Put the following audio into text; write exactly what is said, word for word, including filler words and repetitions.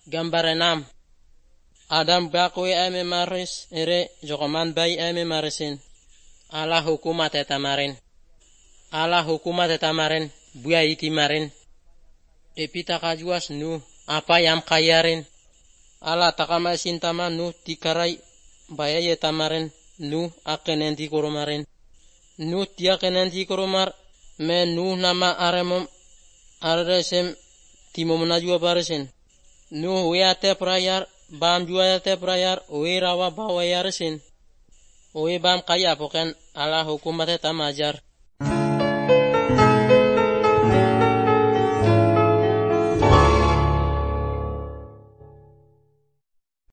Gambar enam. Adam bakwe eme maris ere jokoman bay eme marisin. Ala hukumat etamarin. Ala hukumat etamarin buya iti marin. Epita kajuas nu apa yang kayarin. Ala takama sintama nu tikarai baya etamarin nu akenenti koromarin. Nu tia kenenti koromar me nu nama aremom aresem timom najua barisin. Nu weate prayar bam juate prayar we rawa bawa yarsin. We bam kaya poken ala hukumat etamajar.